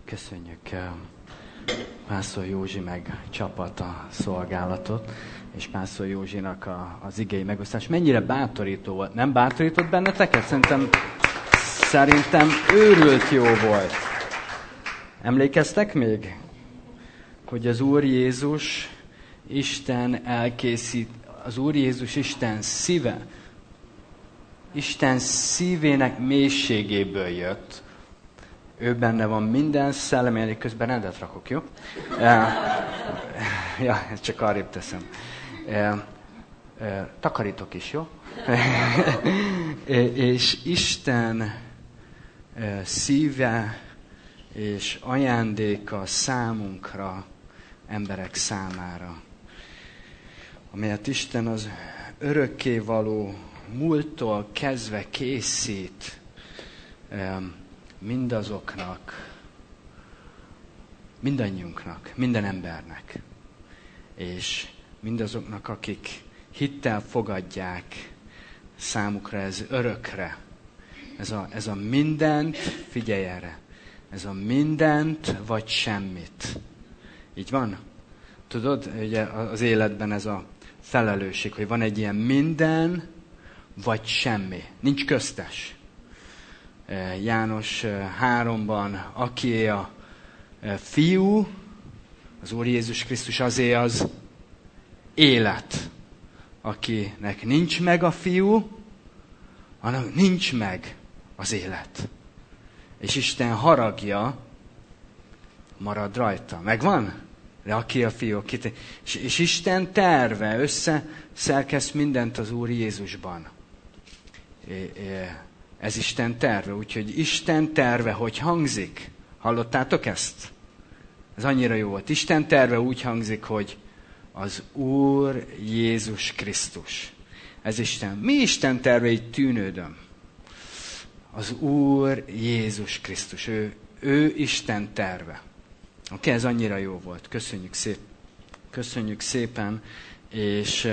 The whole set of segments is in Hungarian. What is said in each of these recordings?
Köszönjük Pásztor Józsi meg csapata szolgálatot, és Pásztor Józsinak az igei megosztás. Mennyire bátorító volt. Nem bátorított benneteket? Szerintem őrült jó volt. Emlékeztek még, hogy az Úr Jézus Isten elkészít, az Úr Jézus Isten szíve, Isten szívének mélységéből jött. Ő benne van minden szellem, én közben rendet rakok, jó? Ja, ezt csak arrébb teszem. Takarítok is, jó? És Isten szíve és ajándéka számunkra, emberek számára, amelyet Isten az örökkévaló múlttól kezdve készít mindazoknak, mindannyiunknak, minden embernek, és mindazoknak, akik hittel fogadják, számukra ez örökre. Ez a mindent, figyelj erre, ez a mindent vagy semmit. Így van? Tudod, ugye az életben ez a felelősség, hogy van egy ilyen minden vagy semmi. Nincs köztes. János 3-ban, akié a fiú, az Úr Jézus Krisztus azé az élet. Akinek nincs meg a fiú, hanem nincs meg az élet. És Isten haragja marad rajta. Megvan? De aki a fiú, és Isten terve összeszerkeszt mindent az Úr Jézusban. Ez Isten terve, úgyhogy Isten terve, hogy hangzik? Hallottátok ezt? Ez annyira jó volt. Isten terve úgy hangzik, hogy az Úr Jézus Krisztus. Ez Isten. Mi Isten terve, így tűnődöm? Az Úr Jézus Krisztus. Ő Isten terve. Oké, ez annyira jó volt. Köszönjük szépen, és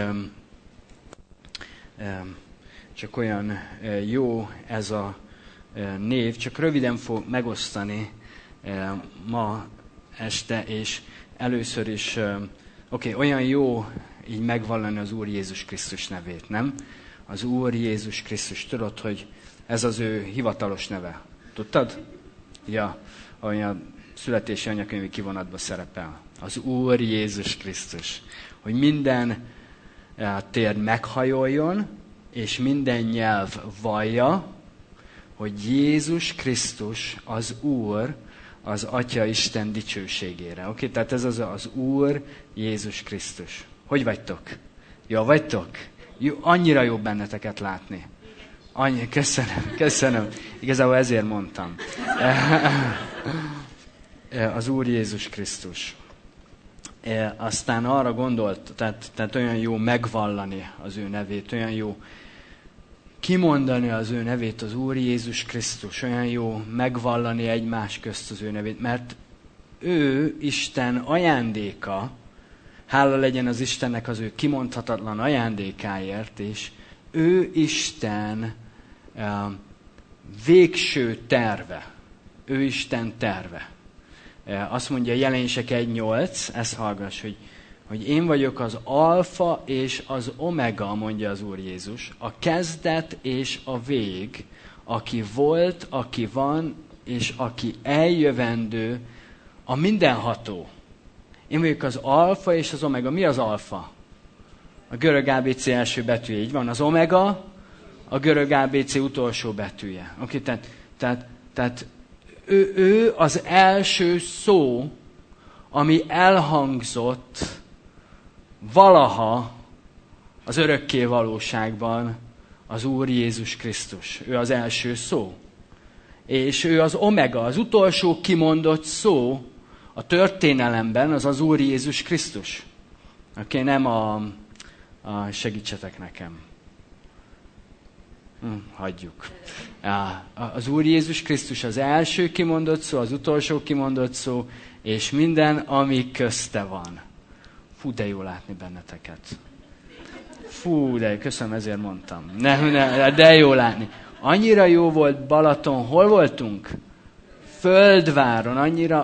csak olyan jó ez a név, csak röviden fog megosztani ma este, és először is, olyan jó így megvallani az Úr Jézus Krisztus nevét, nem? Az Úr Jézus Krisztus, tudod, hogy ez az ő hivatalos neve. Tudtad? Ja, olyan születési anyakönyvi kivonatban szerepel. Az Úr Jézus Krisztus. Hogy minden tér meghajoljon, és minden nyelv vallja, hogy Jézus Krisztus az Úr, az Atya Isten dicsőségére. Oké? Tehát ez az Úr Jézus Krisztus. Hogy vagytok? Jó vagytok? Jó, annyira jó benneteket látni. Köszönöm. Igazából ezért mondtam. Az Úr Jézus Krisztus. Aztán arra gondolt, tehát olyan jó megvallani az ő nevét, olyan jó kimondani az ő nevét, az Úr Jézus Krisztus, olyan jó megvallani egymás közt az ő nevét, mert ő Isten ajándéka, hála legyen az Istennek az ő kimondhatatlan ajándékáért, és ő Isten végső terve. Ő Isten terve. Azt mondja Jelenések 1.8, ezt hallgass, hogy én vagyok az alfa és az omega, mondja az Úr Jézus, a kezdet és a vég, aki volt, aki van, és aki eljövendő, a mindenható. Én vagyok az alfa és az omega. Mi az alfa? A görög ABC első betűje, így van. Az omega, a görög ABC utolsó betűje. Oké, tehát ő az első szó, ami elhangzott valaha az örökké valóságban, az Úr Jézus Krisztus. Ő az első szó. És ő az omega, az utolsó kimondott szó a történelemben, az Úr Jézus Krisztus. Oké, nem segítsetek nekem. Hagyjuk. Az Úr Jézus Krisztus az első kimondott szó, az utolsó kimondott szó, és minden, ami közte van. Fú, de jó látni benneteket. Fú, de köszönöm, ezért mondtam. De jó látni. Annyira jó volt Balaton. Hol voltunk? földváron,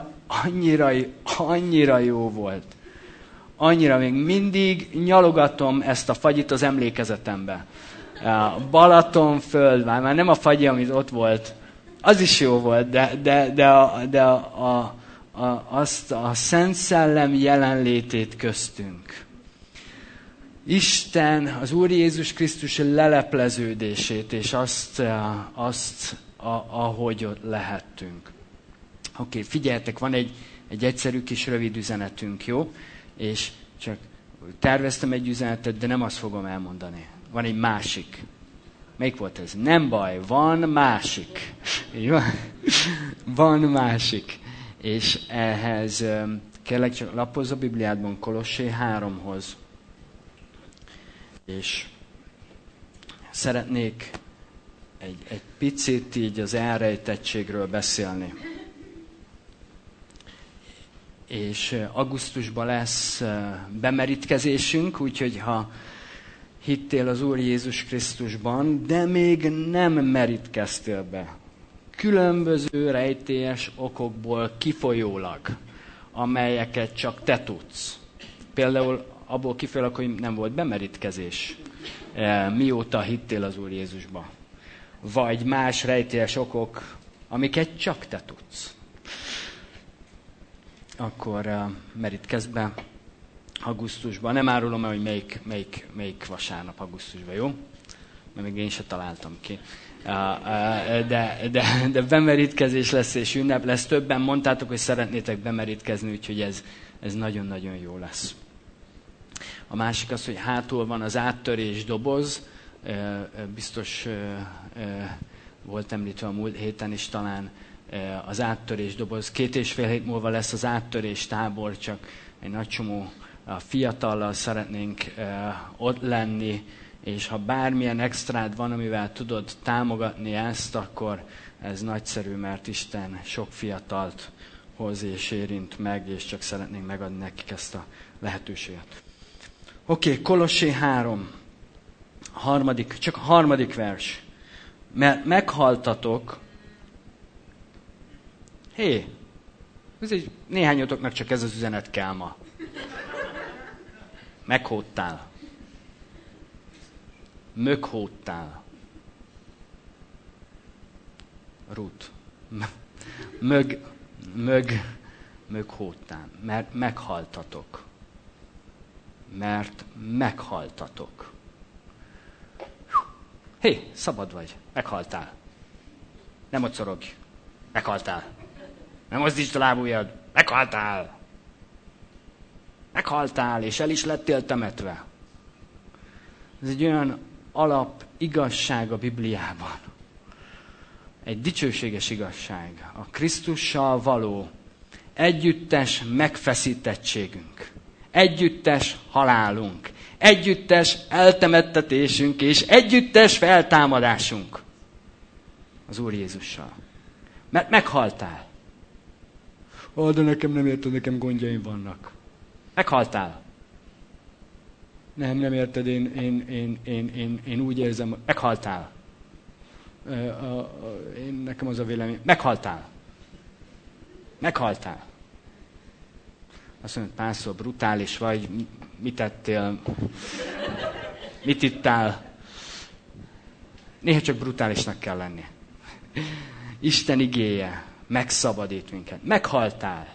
annyira jó volt. Annyira, még mindig nyalogatom ezt a fagyit az emlékezetembe. Balaton, földvár, már nem a fagyi, amit ott volt, az is jó volt, de azt a Szent Szellem jelenlétét köztünk. Isten, az Úr Jézus Krisztus lelepleződését, és azt ahogy ott lehettünk. Oké, figyeljetek, van egy egyszerű kis rövid üzenetünk, jó? És csak terveztem egy üzenetet, de nem azt fogom elmondani. Van egy másik. Melyik volt ez? Nem baj, van másik. Van másik. És ehhez kérlek csak lapozz a Bibliádban Kolossé 3-hoz. És szeretnék egy picit így az elrejtettségről beszélni. És augusztusban lesz bemerítkezésünk, úgyhogy ha hittél az Úr Jézus Krisztusban, de még nem merítkeztél be, különböző rejtélyes okokból kifolyólag, amelyeket csak te tudsz. Például abból kifolyólag, hogy nem volt bemerítkezés, mióta hittél az Úr Jézusba. Vagy más rejtélyes okok, amiket csak te tudsz. Akkor merítkezz be augusztusban. Nem árulom el, hogy melyik vasárnap augusztusban, jó? Mert még én se találtam ki. De bemerítkezés lesz és ünnep lesz. Többen mondtátok, hogy szeretnétek bemerítkezni, úgyhogy ez nagyon-nagyon jó lesz. A másik az, hogy hátul van az áttörés doboz. Biztos volt említve a múlt héten is talán az áttörés doboz. 2,5 hét múlva lesz az áttörés tábor, csak egy nagy csomó fiatallal szeretnénk ott lenni, és ha bármilyen extrád van, amivel tudod támogatni ezt, akkor ez nagyszerű, mert Isten sok fiatalt hoz és érint meg, és csak szeretnénk megadni nekik ezt a lehetőséget. Oké, Kolossé 3. Csak a harmadik vers. Mert meghaltatok. Néhányatoknak csak ez az üzenet kell ma. Meghódtál. Möghódtál. Rút. Möghódtál. Mert meghaltatok. Mert meghaltatok. Szabad vagy. Meghaltál. Nem mocorogj. Meghaltál. Nem mozdítsd a lábujjad. Meghaltál. Meghaltál, és el is lettél temetve. Ez egy olyan alap igazság a Bibliában. Egy dicsőséges igazság. A Krisztussal való együttes megfeszítettségünk. Együttes halálunk. Együttes eltemettetésünk és együttes feltámadásunk. Az Úr Jézussal. Mert meghaltál. De nekem nem érted, nekem gondjaim vannak. Meghaltál. Nem érted, én úgy érzem, meghaltál. Nekem az a vélemény. Meghaltál. Meghaltál. Azt mondod, párszor brutális vagy, mit tettél, mit ittál. Néha csak brutálisnak kell lenni. Isten igéje megszabadít minket. Meghaltál.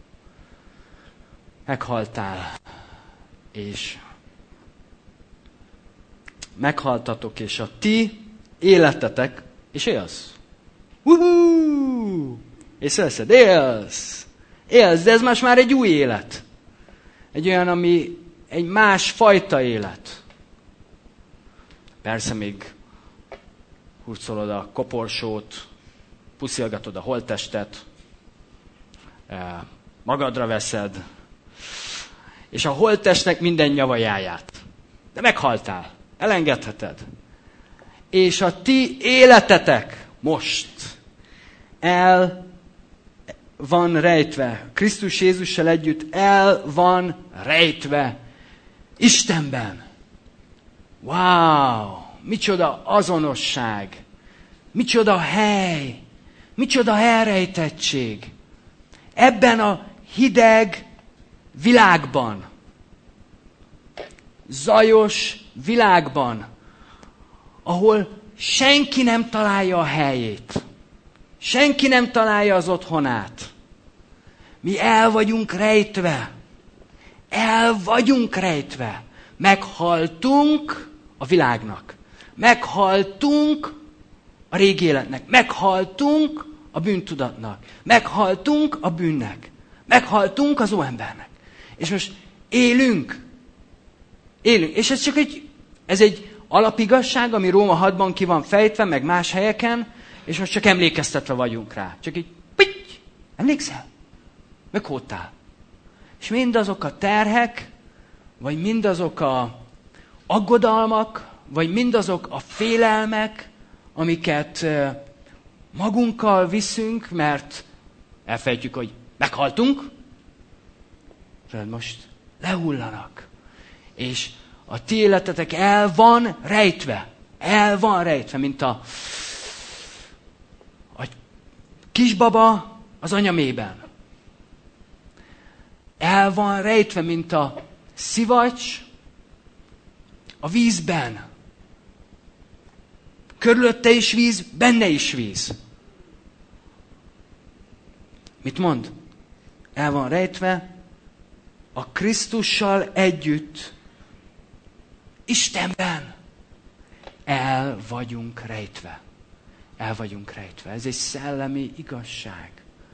Meghaltál. És meghaltatok, és a ti életetek, és élsz. Észreveszed? Élsz, de ez most már egy új élet. Egy olyan, ami egy más fajta élet. Persze még hurcolod a koporsót, puszilgatod a holttestet, magadra veszed, és a holttestnek minden nyavajáját. De meghaltál. Elengedheted. És a ti életetek most el van rejtve. Krisztus Jézussal együtt el van rejtve Istenben. Wow! Micsoda azonosság! Micsoda hely! Micsoda elrejtettség. Ebben a hideg világban, zajos világban, ahol senki nem találja a helyét, senki nem találja az otthonát. Mi el vagyunk rejtve. El vagyunk rejtve. Meghaltunk a világnak. Meghaltunk a régi életnek. Meghaltunk a bűntudatnak. Meghaltunk a bűnnek. Meghaltunk az óembernek. És most élünk. Élünk. És ez egy alapigazság, ami Róma 6-ban ki van fejtve, meg más helyeken, és most csak emlékeztetve vagyunk rá. Csak így, pitty, emlékszel? Meghódtál. És mindazok a terhek, vagy mindazok a aggodalmak, vagy mindazok a félelmek, amiket magunkkal viszünk, mert elfelejtjük, hogy meghaltunk, most lehullanak. És a ti életetek el van rejtve. El van rejtve, mint a kisbaba az anyamében. El van rejtve, mint a szivacs a vízben. Körülötte is víz, benne is víz. Mit mond? El van rejtve a Krisztussal együtt Istenben. El vagyunk rejtve. El vagyunk rejtve. Ez egy szellemi igazság.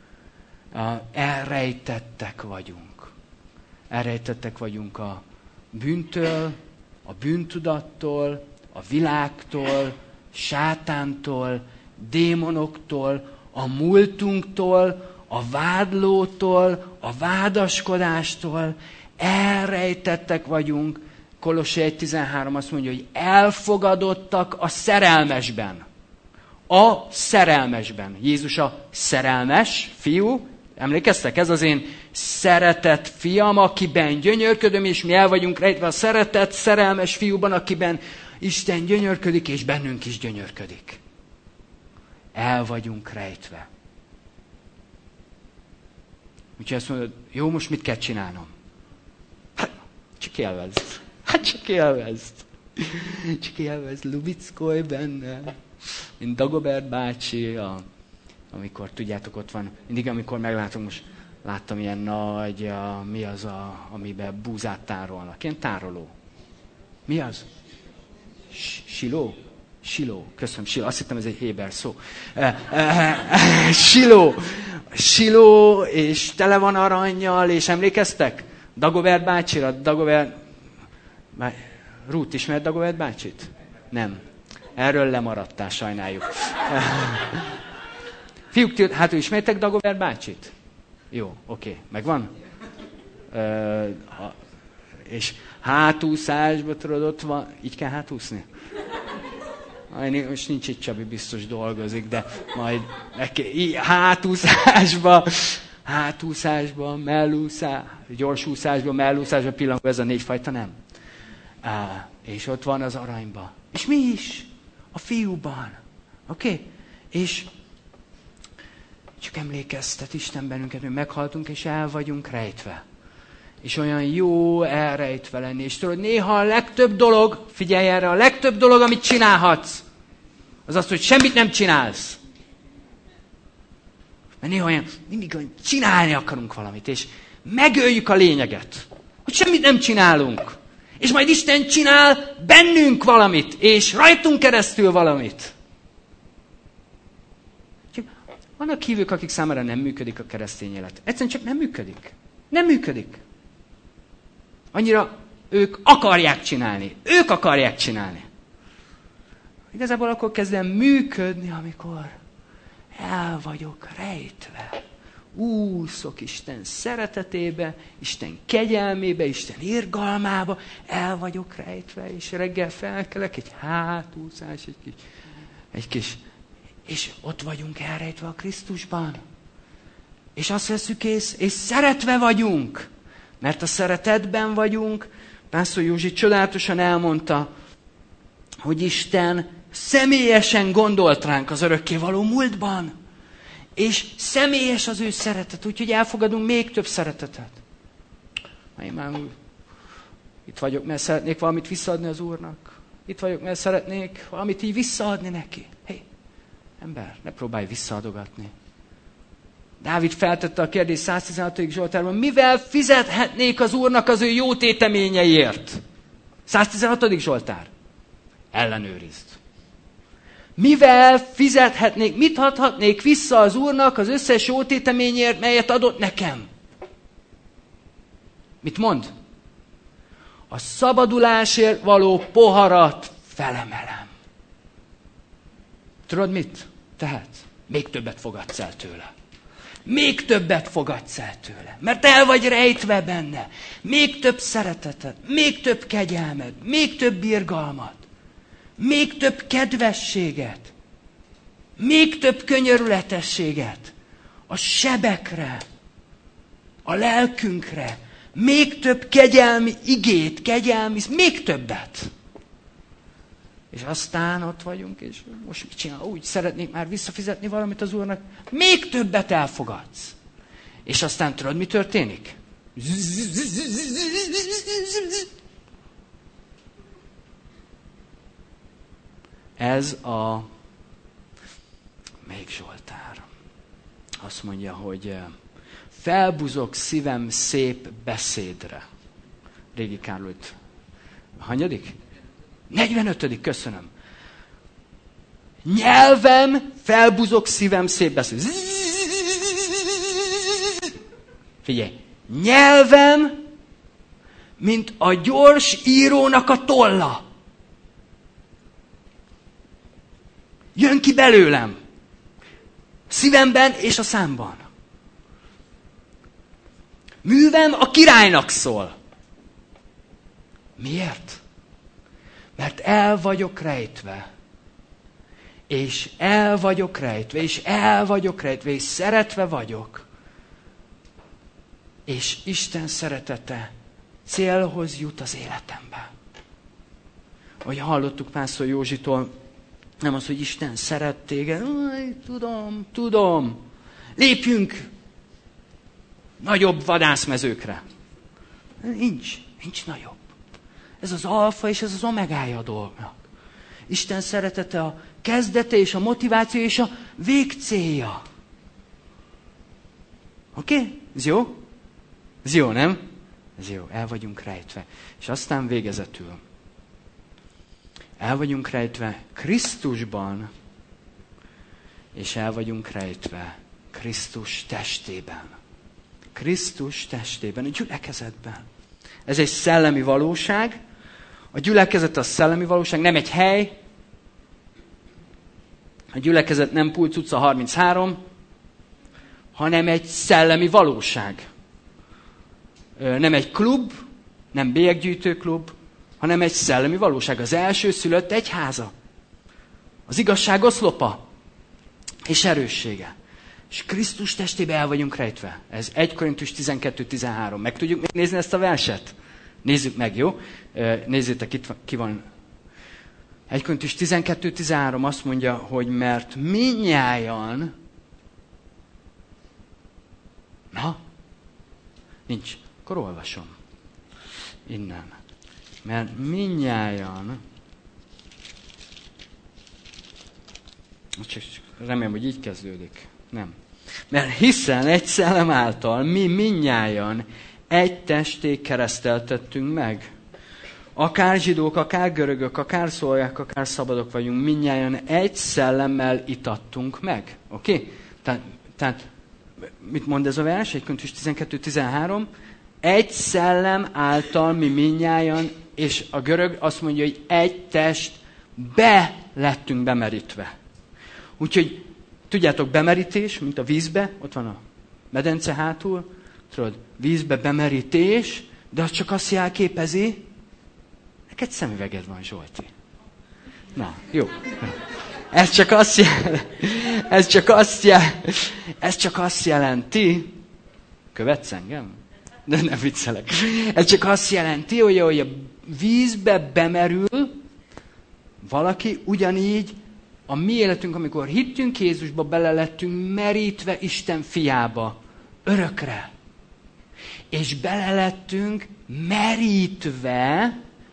Elrejtettek vagyunk. Elrejtettek vagyunk a bűntől, a bűntudattól, a világtól, sátántól, démonoktól, a múltunktól, a vádlótól, a vádaskodástól. Elrejtettek vagyunk. Kolossé 1.13 azt mondja, hogy elfogadottak a szerelmesben. A szerelmesben. Jézus a szerelmes fiú. Emlékeztek? Ez az én szeretett fiam, akiben gyönyörködöm, és mi el vagyunk rejtve a szeretett, szerelmes fiúban, akiben Isten gyönyörködik, és bennünk is gyönyörködik. El vagyunk rejtve. Úgyhogy azt mondod, jó, most mit kell csinálnom? Hát, csak élvezd. Csak élvezd. Csak élvezd, lubickolj benne. Mint Dagobert bácsi, amikor, tudjátok, ott van, mindig amikor meglátom, most láttam ilyen nagy, mi az, amiben búzát tárolnak. Ilyen tároló. Mi az? Siló? Siló. Köszönöm, siló. Azt hittem, ez egy héber szó. Siló. Siló, és tele van arannyal, és emlékeztek? Dagobert bácsira? Dagobert... Ruth, ismert Dagobert bácsit? Nem. Erről lemaradtál, sajnáljuk. Fiúk, hát ismertek Dagobert bácsit? Jó, oké, megvan? És hátúszásba, tudod, ott van, így kell hátúszni? Most nincs itt Csabi, biztos dolgozik, de majd hátúszásba, gyorsúszásba, mellúszásba pillangó, ez a 4 fajta, nem? És ott van az aranyba. És mi is? A fiúban. Oké? És csak emlékeztet Isten bennünket, hogy meghaltunk, és el vagyunk rejtve. És olyan jó elrejtve lenni. És tudod, néha a legtöbb dolog, figyelj erre, a legtöbb dolog, amit csinálhatsz, az az, hogy semmit nem csinálsz. Mert néha olyan, mindig olyan csinálni akarunk valamit, és megöljük a lényeget, hogy semmit nem csinálunk. És majd Isten csinál bennünk valamit, és rajtunk keresztül valamit. Vannak hívők, akik számára nem működik a keresztény élet. Egyszerűen csak nem működik. Nem működik. Annyira ők akarják csinálni. Ők akarják csinálni. Igazából akkor kezdem működni, amikor el vagyok rejtve. Úszok Isten szeretetébe, Isten kegyelmébe, Isten irgalmába, el vagyok rejtve, és reggel felkelek, egy hátúszás, egy kis, és ott vagyunk elrejtve a Krisztusban. És azt veszük ész, és szeretve vagyunk, mert a szeretetben vagyunk. Pásztor Józsi csodálatosan elmondta, hogy Isten személyesen gondolt ránk az örökkévaló múltban. És személyes az ő szeretet, úgyhogy elfogadunk még több szeretetet. Én már itt vagyok, mert szeretnék valamit visszaadni az Úrnak. Itt vagyok, mert szeretnék valamit így visszaadni neki. Hé, ember, ne próbálj visszaadogatni. Dávid feltette a kérdést 116. Zsoltárban, mivel fizethetnék az Úrnak az ő jó téteményeiért? 116. Zsoltár. Ellenőrizd. Mivel fizethetnék, mit adhatnék vissza az Úrnak az összes jó téteményért, melyet adott nekem? Mit mond? A szabadulásért való poharat felemelem. Tudod mit? Tehát még többet fogadsz el tőle. Még többet fogadsz el tőle. Mert el vagy rejtve benne. Még több szeretetet, még több kegyelmet, még több irgalmat, még több kedvességet, még több könyörületességet a sebekre, a lelkünkre, még több kegyelmi igét, még többet. És aztán ott vagyunk, és most mit csinál? Úgy szeretnék már visszafizetni valamit az Úrnak. Még többet elfogadsz. És aztán tudod, mi történik? Ez a még Zsoltár. Azt mondja, hogy felbuzog szívem szép beszédre. Régi Károlyt. Hanyadik? 45. Köszönöm. Nyelvem felbuzog szívem szép beszéd. Figyelj. Nyelvem, mint a gyors írónak a tolla. Jön ki belőlem. Szívemben és a számban. Művem a királynak szól. Miért? Mert el vagyok rejtve. És el vagyok rejtve, és el vagyok rejtve, és szeretve vagyok. És Isten szeretete célhoz jut az életemben. Ahogy hallottuk Pásztor Józsitól, nem az, hogy Isten szeret téged. Tudom. Lépjünk nagyobb vadászmezőkre. Nincs nagyobb. Ez az alfa és ez az omegája a dolgnak. Isten szeretete a kezdete és a motiváció és a végcélja. Oké? Ez jó? Ez jó, nem? Ez jó, el vagyunk rejtve. És aztán végezetül. El vagyunk rejtve Krisztusban, és el vagyunk rejtve Krisztus testében. Krisztus testében, a gyülekezetben. Ez egy szellemi valóság. A gyülekezet a szellemi valóság, nem egy hely. A gyülekezet nem Pulc utca 33, hanem egy szellemi valóság. Nem egy klub, nem bélyeggyűjtőklub, hanem egy szellemi valóság. Az első szülött egyháza. Az igazság oszlopa és erőssége. És Krisztus testébe el vagyunk rejtve. Ez 1 Korintus 12-13. Meg tudjuk még nézni ezt a verset? Nézzük meg, jó? Nézzétek, itt ki van. 1 Korintus 12-13 azt mondja, hogy mert mindnyájan... Na? Nincs. Akkor olvasom. Innen. Mert mindnyájan... Csak remélem, hogy így kezdődik. Nem. Mert hiszen egy szellem által mi mindnyájan egy testé kereszteltettünk meg. Akár zsidók, akár görögök, akár szolgák, akár szabadok vagyunk, mindnyájan egy szellemmel itattunk meg. Oké? Tehát mit mond ez a vers? 1 Korintus 12-13. Egy szellem által mi mindnyájan, és a görög azt mondja, hogy egy testbe lettünk bemerítve. Úgyhogy tudjátok, bemerítés, mint a vízbe, ott van a medence hátul, tudod, vízbe bemerítés, de az csak azt jelképezi, neked szemüveged van, Zsolti. Na, jó. Ez csak azt jelenti, követsz engem? De nem viccelek. Ez csak azt jelenti, hogy a vízbe bemerül valaki, ugyanígy a mi életünk, amikor hittünk Jézusba, bele lettünk merítve Isten fiába. Örökre. És bele lettünk merítve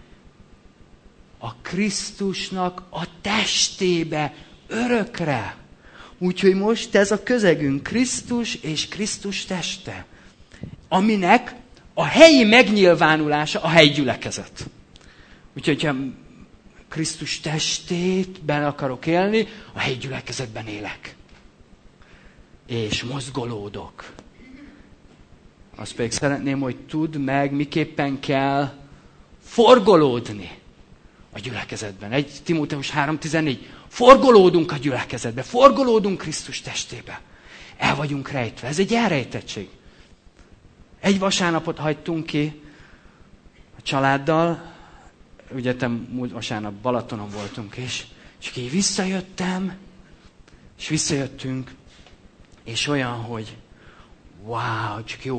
a Krisztusnak a testébe. Örökre. Úgyhogy most ez a közegünk Krisztus és Krisztus teste, aminek a helyi megnyilvánulása a helyi gyülekezet. Úgyhogy ha Krisztus testében akarok élni, a helyi gyülekezetben élek. És mozgolódok. Azt pedig szeretném, hogy tudd meg, miképpen kell forgolódni a gyülekezetben. 1 Timóteus 3:14. Forgolódunk a gyülekezetbe, forgolódunk Krisztus testébe. El vagyunk rejtve. Ez egy elrejtettség. Egy vasárnapot hagytunk ki a családdal, ugye múlt vasárnap Balatonon voltunk, és így visszajöttem, és visszajöttünk, és olyan, hogy wow, csak jó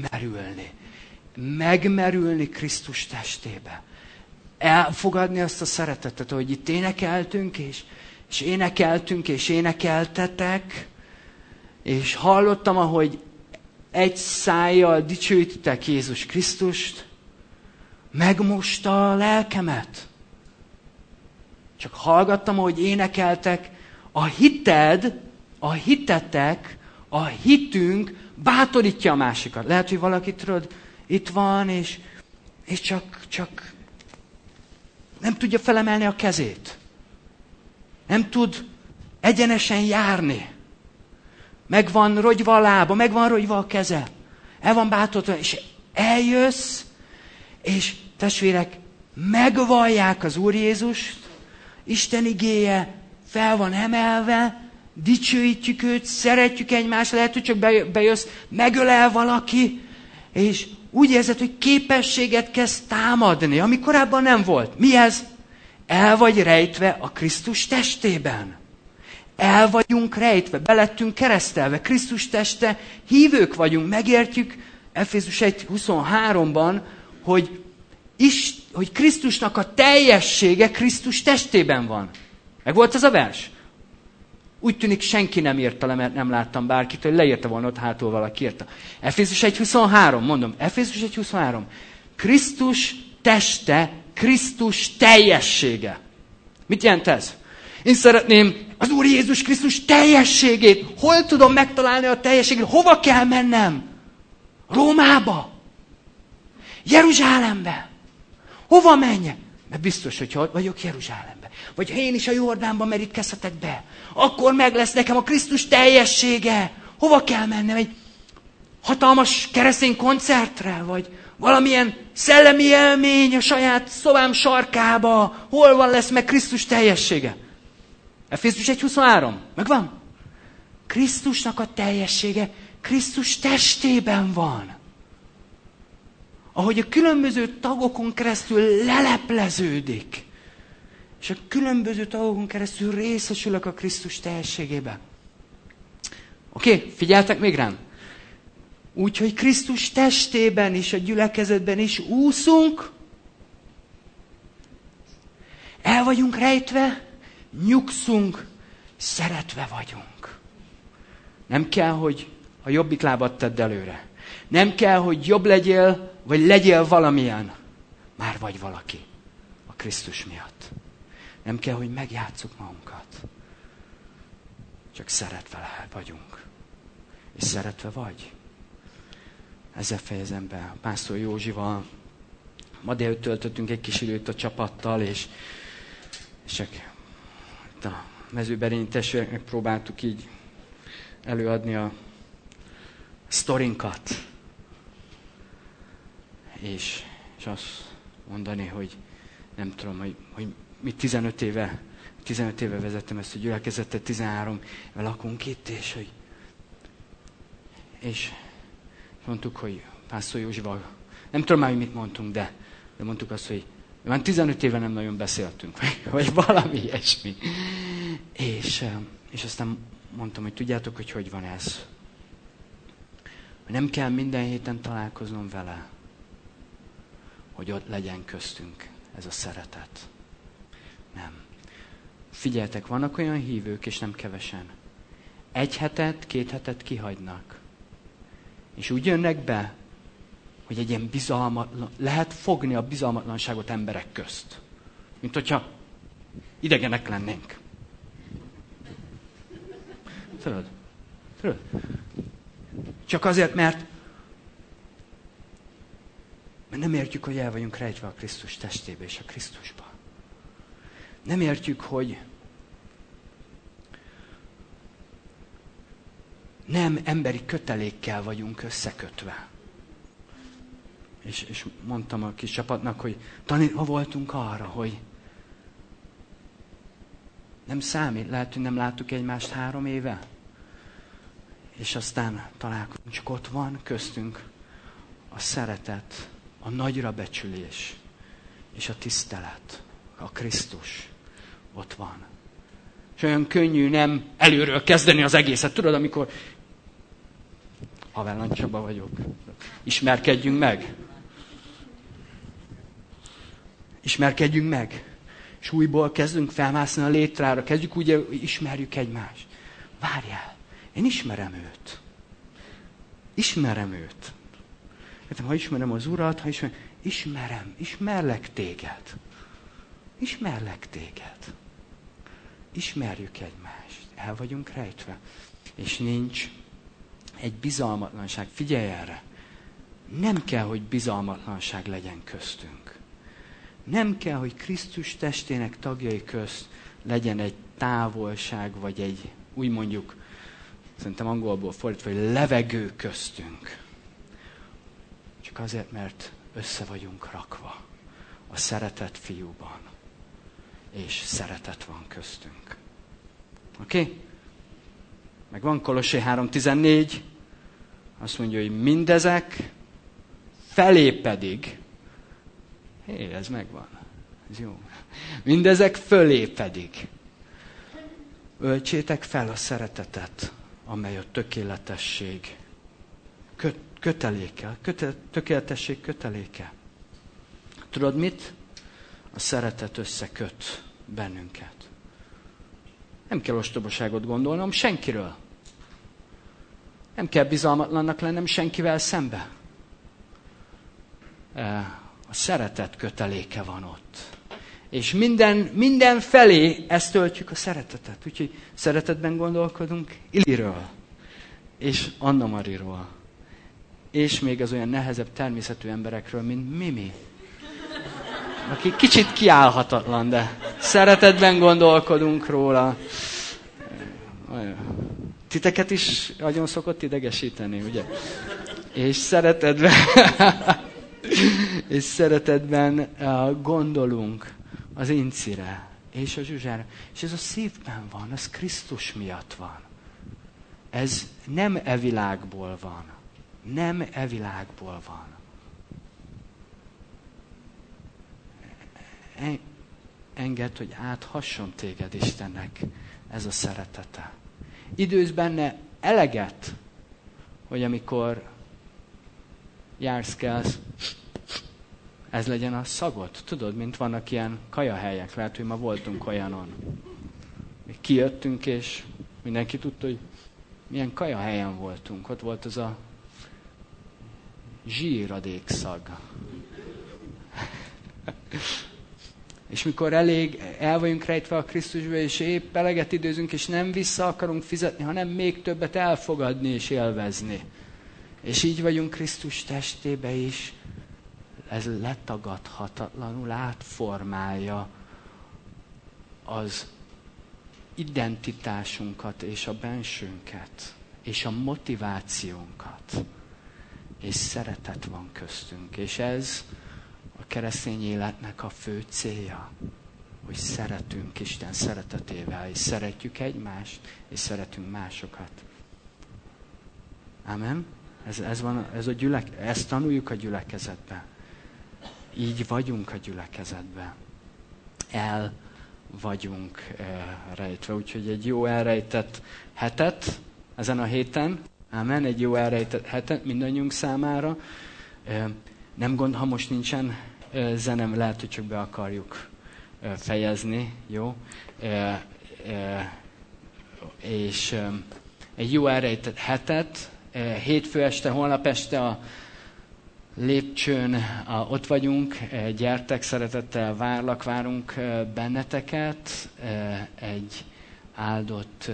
megmerülni Krisztus testébe. Elfogadni azt a szeretetet, hogy itt énekeltünk, és énekeltünk, és énekeltetek, és hallottam, ahogy egy szájjal dicsőítitek Jézus Krisztust, megmosta a lelkemet. Csak hallgattam, ahogy énekeltek, a hitetek, a hitünk bátorítja a másikat. Lehet, hogy valakitről itt van, és csak nem tudja felemelni a kezét. Nem tud egyenesen járni. Meg van rogyva a lába, meg van rogyva a keze. El van bátorítva, és eljössz, és testvérek, megvallják az Úr Jézust, Isten igéje fel van emelve, dicsőítjük őt, szeretjük egymást, lehet, hogy csak bejössz, megölel valaki, és úgy érzed, hogy képességet kezd támadni, ami korábban nem volt. Mi ez? El vagy rejtve a Krisztus testében. El vagyunk rejtve, belettünk keresztelve. Krisztus teste, hívők vagyunk, megértjük Efézus 1:23-ban, hogy Krisztusnak a teljessége Krisztus testében van. Meg volt ez a vers? Úgy tűnik, senki nem írta le, mert nem láttam bárkit, hogy leírta volna, ott hátul valaki írta. Efézus 1:23, mondom, Efézus 1:23. Krisztus teste, Krisztus teljessége. Mit jelent ez? Én szeretném az Úr Jézus Krisztus teljességét. Hol tudom megtalálni a teljességét? Hova kell mennem? Rómába? Jeruzsálembe? Hova menjek? Mert biztos, hogy vagyok Jeruzsálembe. Vagy ha én is a Jordánba merítkezhetek be, akkor meg lesz nekem a Krisztus teljessége. Hova kell mennem? Egy hatalmas keresztény koncertre? Vagy valamilyen szellemi élmény a saját szobám sarkába? Hol van lesz meg Krisztus teljessége? Efézus 1:23. Megvan? Krisztusnak a teljessége Krisztus testében van. Ahogy a különböző tagokon keresztül lelepleződik, és a különböző tagokon keresztül részesülök a Krisztus teljességébe. Oké, figyeltek még rám? Úgyhogy Krisztus testében és a gyülekezetben is úszunk, el vagyunk rejtve, nyugszunk, szeretve vagyunk. Nem kell, hogy a jobbik lábat tedd előre. Nem kell, hogy jobb legyél, vagy legyél valamilyen. Már vagy valaki a Krisztus miatt. Nem kell, hogy megjátsszuk magunkat. Csak szeretve vagyunk. És szeretve vagy. Ezzel fejezem be. A pásztor Józsival ma délután töltöttünk egy kis időt a csapattal, és csak a mezőberényi testvéreknek próbáltuk így előadni a sztorinkat. És azt mondani, hogy nem tudom, hogy mi 15 éve vezettem ezt a gyülekezetet, 13 éve lakunk itt, és mondtuk, hogy pásztor Józsival, nem tudom már, hogy mit mondtunk, de mondtuk azt, hogy már 15 éve nem nagyon beszéltünk, vagy valami ilyesmi. És aztán mondtam, hogy tudjátok, hogy van ez. Hogy nem kell minden héten találkoznom vele, hogy ott legyen köztünk ez a szeretet. Nem. figyeljetek, vannak olyan hívők, és nem kevesen. 1 hetet, 2 hetet kihagynak. És úgy jönnek be, hogy egy ilyen bizalmatlan, lehet fogni a bizalmatlanságot emberek közt. Mint hogyha idegenek lennénk. Tudod? Csak azért, mert nem értjük, hogy el vagyunk rejtve a Krisztus testébe és a Krisztusba. Nem értjük, hogy nem emberi kötelékkel vagyunk összekötve. És mondtam a kis csapatnak, hogy ha voltunk arra, hogy nem számít, lehet, hogy nem láttuk egymást 3 éve, és aztán találkozunk, csak ott van köztünk a szeretet, a nagyra becsülés, és a tisztelet, a Krisztus ott van. És olyan könnyű nem előről kezdeni az egészet. Tudod, amikor Havellan Csaba vagyok. Ismerkedjünk meg. Ismerkedjünk meg. És újból kezdünk felmászni a létrára. Kezdjük úgy, ismerjük egymást. Várjál, én ismerem őt. Ismerem őt. Ha ismerem az Urat, ismerlek téged. Ismerlek téged. Ismerjük egymást. El vagyunk rejtve. És nincs egy bizalmatlanság. Figyelj erre. Nem kell, hogy bizalmatlanság legyen köztünk. Nem kell, hogy Krisztus testének tagjai közt legyen egy távolság, vagy egy, úgy mondjuk, szerintem angolból fordítva, hogy levegő köztünk. Csak azért, mert össze vagyunk rakva a szeretett fiúban. És szeretet van köztünk. Oké? Meg van Kolossé 3:14. Azt mondja, hogy mindezek felé pedig. Ez megvan. Ez jó. Mindezek fölé pedig. Öltsétek fel a szeretetet, amely a tökéletesség köteléke. Tökéletesség köteléke. Tudod mit? A szeretet összeköt bennünket. Nem kell ostobaságot gondolnom senkiről. Nem kell bizalmatlannak lennem senkivel szembe. A szeretet köteléke van ott. És minden felé ezt töltjük a szeretetet. Úgyhogy szeretetben gondolkodunk Iliről, és Anna Mariról, és még az olyan nehezebb természetű emberekről, mint Mimi. Aki kicsit kiállhatatlan, de szeretetben gondolkodunk róla. Titeket is nagyon szokott idegesíteni, ugye? És szeretetben gondolunk az Incire és a Zsuzsára. És ez a szívben van, ez Krisztus miatt van. Ez nem e világból van. Nem e világból van. Engedd, hogy áthasson téged Istennek ez a szeretete. Időz benne eleget, hogy amikor jársz, kelsz, ez legyen a szagod. Tudod, mint vannak ilyen kajahelyek, lehet, hogy ma voltunk olyanon. Mi kijöttünk, és mindenki tudta, hogy milyen kajahelyen voltunk. Ott volt az a zsíradék szag. És mikor el vagyunk rejtve a Krisztusba, és épp eleget időzünk, és nem vissza akarunk fizetni, hanem még többet elfogadni és élvezni. És így vagyunk Krisztus testébe is, ez letagadhatatlanul átformálja az identitásunkat és a bensőnket, és a motivációnkat. És szeretet van köztünk. És ez a keresztény életnek a fő célja, hogy szeretünk Isten szeretetével, és szeretjük egymást, és szeretünk másokat. Amen? Ezt tanuljuk a gyülekezetben. Így vagyunk a gyülekezetben. El vagyunk rejtve. Úgyhogy egy jó elrejtett hetet ezen a héten. Amen? Egy jó elrejtett hetet mindannyiunk számára. Nem gond, ha most nincsen zenem, lehet, hogy csak be akarjuk fejezni, jó? És egy jó elrejtett hetet, hétfő este, holnap este a lépcsőn ott vagyunk, gyertek, szeretettel várunk benneteket, egy áldott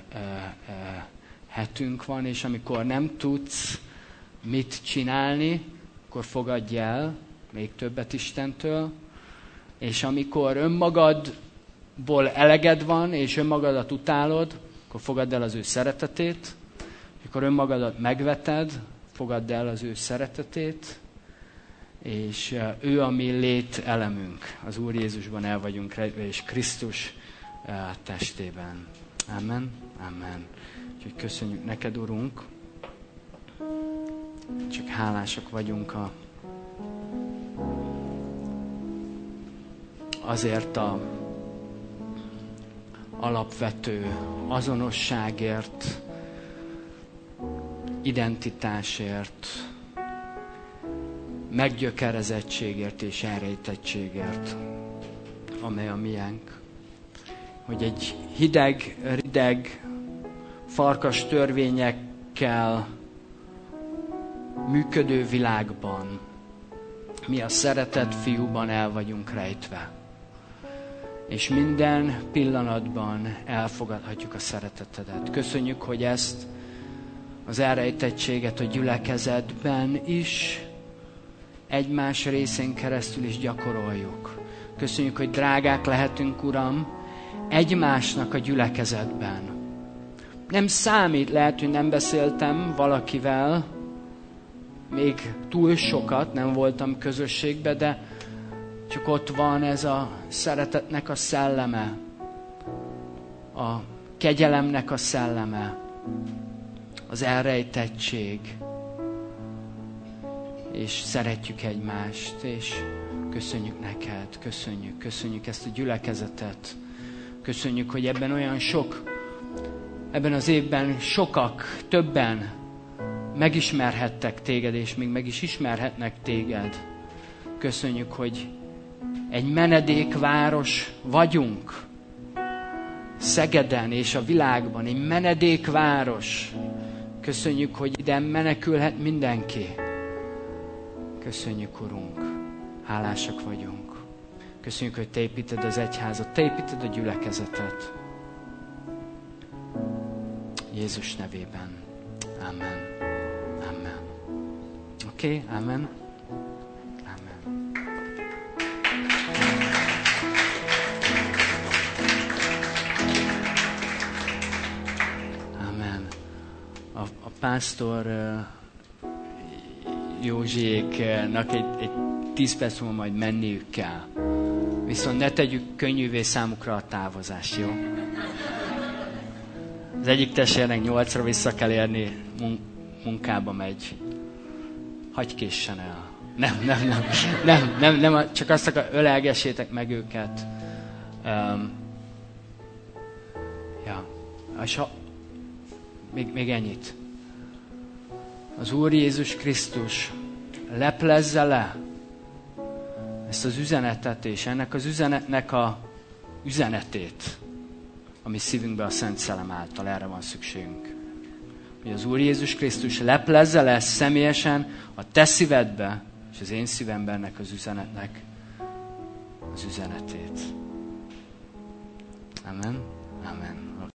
hetünk van, és amikor nem tudsz mit csinálni, akkor fogadj el még többet Istentől, és amikor önmagadból eleged van, és önmagadat utálod, akkor fogadd el az ő szeretetét, amikor önmagadat megveted, fogadd el az ő szeretetét, és ő a mi lételemünk. Az Úr Jézusban el vagyunk rejtve, és Krisztus testében. Amen. Amen. Úgyhogy köszönjük neked, Urunk. Csak hálásak vagyunk azért a alapvető azonosságért, identitásért, meggyökerezettségért és elrejtettségért, amely a miénk. Hogy egy hideg, rideg, farkas törvényekkel működő világban mi a szeretett fiúban el vagyunk rejtve. És minden pillanatban elfogadhatjuk a szeretetedet. Köszönjük, hogy ezt az elrejtettséget a gyülekezetben is egymás részén keresztül is gyakoroljuk. Köszönjük, hogy drágák lehetünk, Uram, egymásnak a gyülekezetben. Nem számít, lehet, hogy nem beszéltem valakivel, még túl sokat, nem voltam közösségben, de csak ott van ez a szeretetnek a szelleme, a kegyelemnek a szelleme, az elrejtettség, és szeretjük egymást, és köszönjük neked, köszönjük ezt a gyülekezetet, köszönjük, hogy ebben az évben sokak, többen megismerhettek téged, és még meg is ismerhetnek téged. Köszönjük, hogy egy menedékváros vagyunk Szegeden és a világban, egy menedékváros. Köszönjük, hogy ide menekülhet mindenki. Köszönjük, Urunk, hálásak vagyunk. Köszönjük, hogy te építed az egyházat, te építed a gyülekezetet. Jézus nevében. Amen. Amen. Oké, amen. Amen. Amen. A pásztor Józsiéknak egy 10 perc múlva majd menniük kell. Viszont ne tegyük könnyűvé számukra a távozást, jó? Az egyik testvérnek 8-ra vissza kell érni, munkába megy. Hagyj késsen el. Nem, csak azt akar, ölelgessétek meg őket. És még ennyit. Az Úr Jézus Krisztus leplezze le ezt az üzenetet, és ennek az üzenetnek a üzenetét, ami szívünkbe a Szent Szellem által, erre van szükségünk. Hogy az Úr Jézus Krisztus leplezze le személyesen a te szívedbe, és az én szívemben ennek az üzenetnek az üzenetét. Amen. Amen.